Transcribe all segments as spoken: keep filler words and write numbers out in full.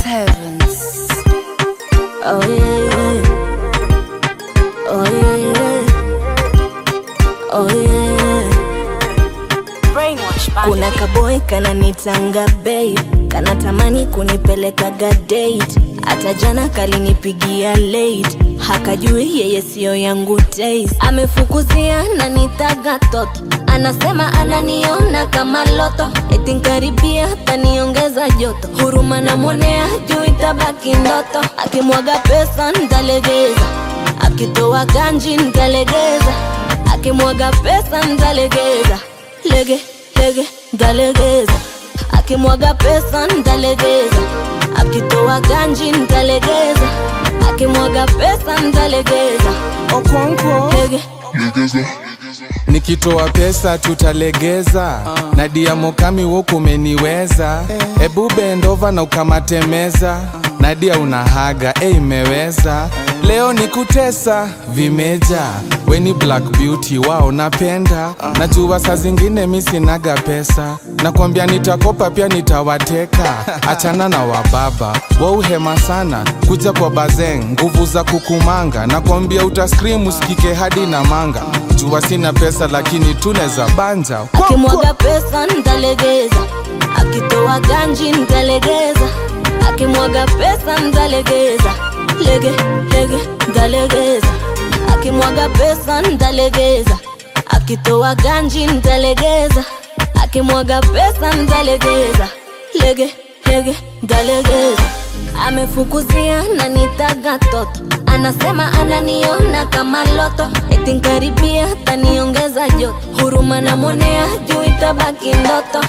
Heavens. Oh yeah, yeah. Oh yeah, yeah. Oh yeah. Brainwash bad. Kuna kaboy kana nitanga babe, kana tamani kunipeleka date. Hata jana kalinipigia late, hakajui yeye sio yangu taste. Amefukuzia na nitaga toto, anasema ananiona kama loto. Eti nkaribia taniongeza joto, huruma na monea juu itabaki ndoto. Akimwaga pesa ntalegeza, akitoa ganji ntalegeza. Akimwaga pesa ntalegeza, lege, lege, ntalegeza. Akimwaga pesa ntalegeza, akitoa ganji ntalegeza. Akimwaga pesa ntalegeza. Okonkwo Lege, legeza. Nikitoa pesa tutalegeza. uh. Nadia Mokami woku umeniweza. uh. Ebu bend over na ukamatemeza. uh. Nadia unahaga, eh imeweza. uh. Leo ni kutesa, vimeja. Weni black beauty, wao napenda. uh. Najua saa zingine mi sinaga pesa, nakwambia nitakopa pia nitawateka. Achana na wababa, wauhema sana. Kuja kwa bazeng, nguvu za kukumanga. Nakwambia utascream usikike hadi na manga. Jua sina pesa lakini tuneza banja. akimwaga pesa ntalegeza, akitoa ganji ntalegeza. Akimwaga pesa ntalegeza, lege, lege, ntalegeza. Akimwaga pesa ntalegeza, akitoa ganji ntalegeza. Akimwaga pesa ntalegeza, lege, lege, ntalegeza. Amefukuzia na nitaga toto, anasema ananiona kama loto. Eti nkaribia taniongeza joto, huruma na monea juu itabaki ndoto.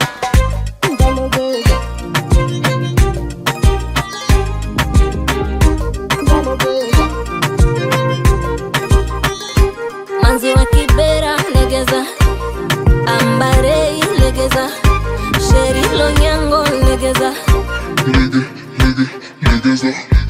Manzi wa Kibera legeza, Ambarei legeza, Sheri Lonyango legeza. Lege, lege, legeza.